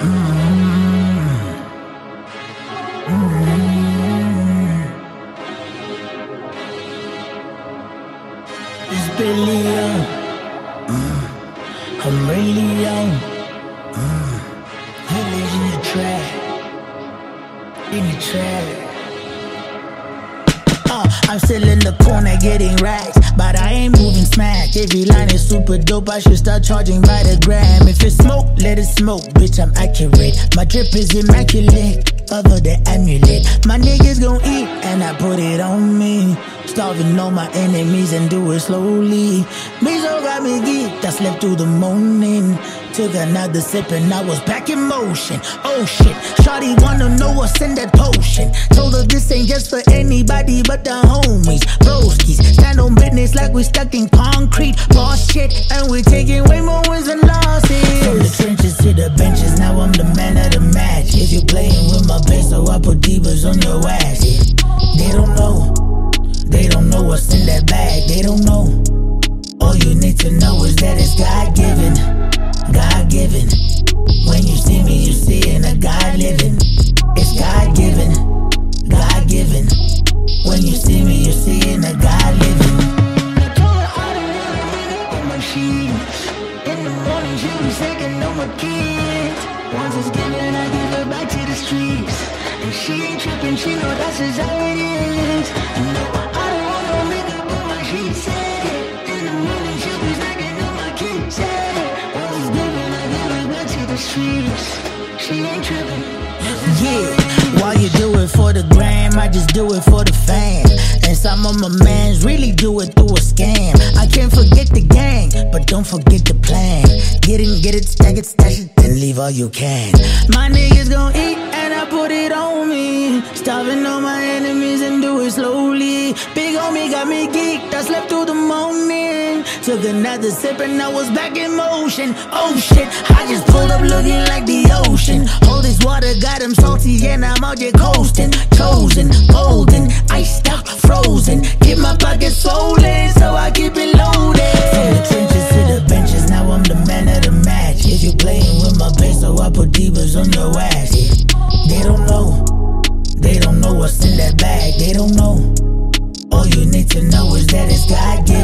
It's Billy Young. I'm really young. Village in the trap. In the trap. I'm still in the corner getting racks, but I ain't moving smack. Every line is super dope, I should start charging by the gram. If it's smoke, let it smoke, bitch, I'm accurate. My drip is immaculate, other than amulet. My niggas gon' eat, and I put it on me. Starving all my enemies and do it slowly. Mizo got me geeked, I slept through the morning. Took another sip and I was back in motion. Oh shit, shawty wanna know what's in that potion. Told her this ain't just for anybody but the homies. Broskies, stand on business like we stuck in concrete. Boss shit, and we taking way more wins than losses. From the trenches to the benches, now I'm the man of the match. If you're playing with my base, so I put divas on your ass. Yeah. They don't know what's in that bag, they don't know. All you need to know is that it's God-given. God-given. When you see me, you seeing a God living. It's God-given. God-given. When you see me, you seeing a God living. I told her I don't wanna wake up on my sheets. In the morning, she was taking on my kids. Once it's given, I give her back to the streets. And she ain't tripping, she know that's just how it is. No, I don't wanna wake up on my sheets. In the morning, she was taking on my kids. She ain't trippin'. Yeah, while you do it for the gram, I just do it for the fam. And some of my mans really do it through a scam. I can't forget the gang, but don't forget the plan. Get it, stack it, stash it, then leave all you can. My niggas gon' eat, and I put it on me. Starving all my enemies and do it slowly. Big homie got me geeked, I slept through the morning. Took another sip and I was back in motion. Oh shit, I just pulled up looking like the ocean. All this water got him salty and I'm out here coasting. Chosen, golden, iced out, frozen. Keep my pockets swollen, so I keep it loaded. From the trenches to the benches, now I'm the man of the match. If you're playing with my base, so I put divas on your ass. Yeah. They don't know what's in that bag, they don't know. All you need to know is that it's God-given.